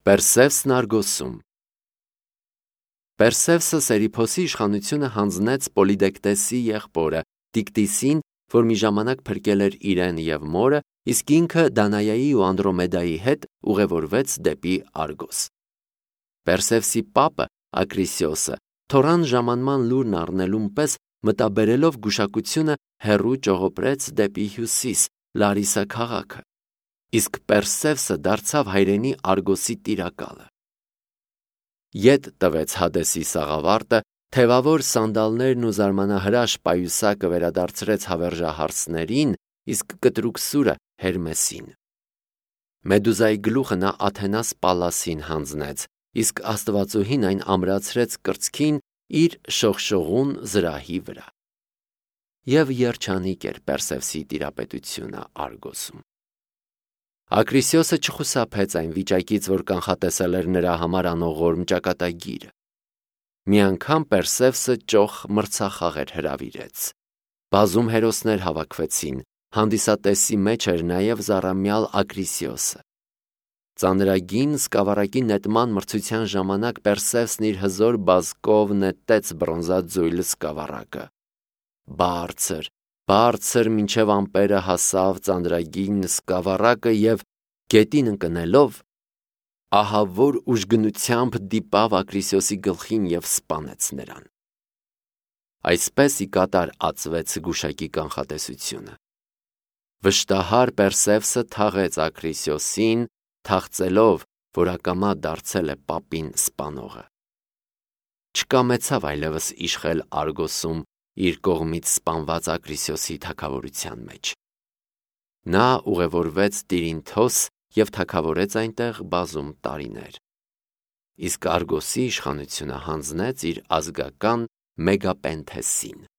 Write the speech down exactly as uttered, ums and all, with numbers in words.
Պերսևսն Արգոսում Պերսևսը Սերիփոսի իշխանությունը հանձնեց Պոլիդեկտեսի եղբորը Տիկտիսին, որ մի ժամանակ փրկել էր իրեն և մորը, իսկ ինքը Դանայայի ու Անդրոմեդայի հետ ուղևորվեց դեպի Արգոս։ Պերսևսի պապը Ակրիսիոսը թորան ժամանման լուրն առնելուն պես մտաբերելով գուշակությունը հեռու ճողոպրեց դեպի հյուսիս Լարիսա քաղաքը, իսկ Պերսևսը դարձավ հայրենի Արգոսի տիրակալը։ Ետ տվեց Հադեսի սաղավարտը, թևավոր սանդալներն ու զարմանահրաշ պայուսակը վերադարձրեց հավերժահարսներին, իսկ կտրուկ սուրը Հերմեսին։ Մեդուզայի գլուխը նա Աթենաս Պալասին հանձնեց, իսկ աստվածուհին այն ամրացրեց կրծքին իր շողշողուն զրահի վրա։ Եվ երջանիկ էր Պերսևսի տիրապետությունը Արգոսում։ Ակրիսիոսը չխուսափեց այն վիճակից, որ կանխատեսել էր նրա համար անողորմ ճակատագիրը։ Մի անգամ Պերսևսը ճոխ մրցախաղեր հրավիրեց։ Բազում հերոսներ հավաքվեցին, հանդիսատեսի մեջ էր նաև զառամյալ Ակրիսիոսը։ Ծանրագին սկավառակի նետման մրցության ժամանակ Պերսևսն իր հզոր բազկով նետեց բրոնզաձույլ սկավառակը։ Բարձր, բարձր մինչև ամպերը հասավ ծանրագին սկավառակը և գետին ընկնելով, ահավոր ուժգնությամբ դիպավ Ակրիսիոսի գլխին և սպանեց նրան։ Այսպես ի կատար ածվեց գուշակի կանխատեսությունը։ Վշտահար Պերսևսը թաղեց Ակրիսիոսին, թախծելով, որ ակամա դարձել է պապին սպանողը։ Չկամեցավ այլևս իշխել Արգոսում իր կողմից սպանված Ակրիսիոսի թագավորության մեջ։ Նա ուղևորվեց Տիրինթոս և թագավորեց այնտեղ բազում տարիներ։ Իսկ Արգոսի իշխանությունը հանձնեց իր ազգական Մեգապենթեսին։